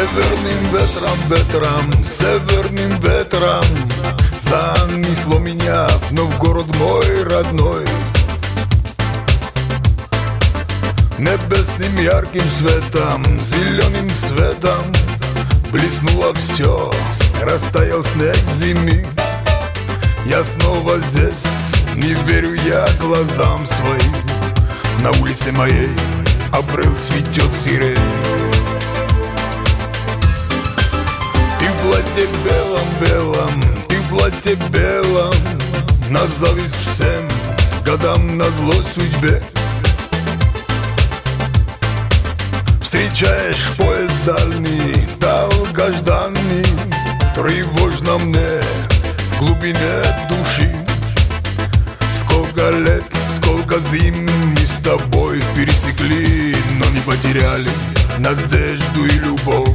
Северным ветром, ветром, северным ветром занесло меня вновь в город мой родной. Небесным ярким светом, зеленым цветом блеснуло все, растаял снег зимы. Я снова здесь, не верю я глазам своим. На улице моей апрель цветет сирень. Ты в платье белом-белом, ты в платье белом, на зависть всем годам, на зло судьбе. Встречаешь поезд дальний, долгожданный, тревожно мне в глубине души. Сколько лет, сколько зим мы с тобой пересекли, но не потеряли надежду и любовь.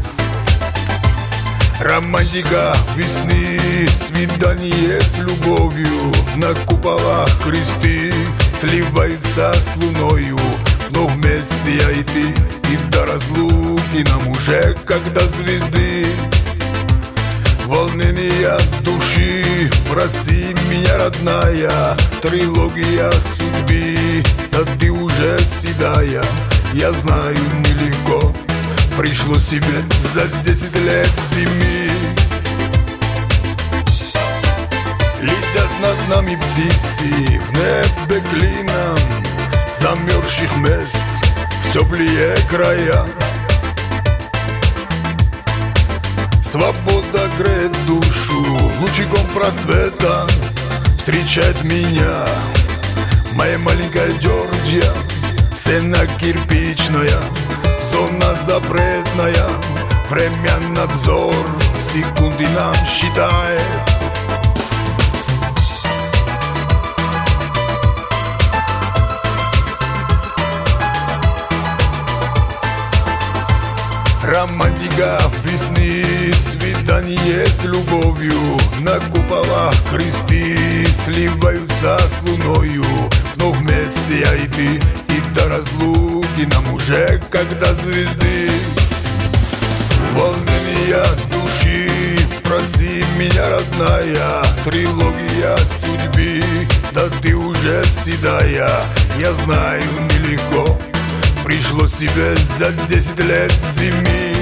Романтика весны, свидание с любовью, на куполах кресты сливаются с луною. Вновь вместе я и ты, и до разлуки нам уже когда звезды. Волнения души, прости меня, родная, трилогия судьбы, да ты уже седая. Я знаю, нелегко пришлось тебе за 10 лет зимы. Летят над нами птицы в небе клином, замерзших мест в теплые края. Свобода греет душу лучиком просвета, встречает меня моя маленькая Джорджия. Сцена кирпичная, зона запретная, время надзор, секунды нам считает. Романтика весны, свидание с любовью, на куполах кресты сливаются с луною. Вновь вместе я и ты, и до разлуки нам уже когда звезды. Волнения души, проси меня, родная, трилогия судьбы, да ты уже седая. Я знаю, нелегко пришлось тебе за 10 лет зимы.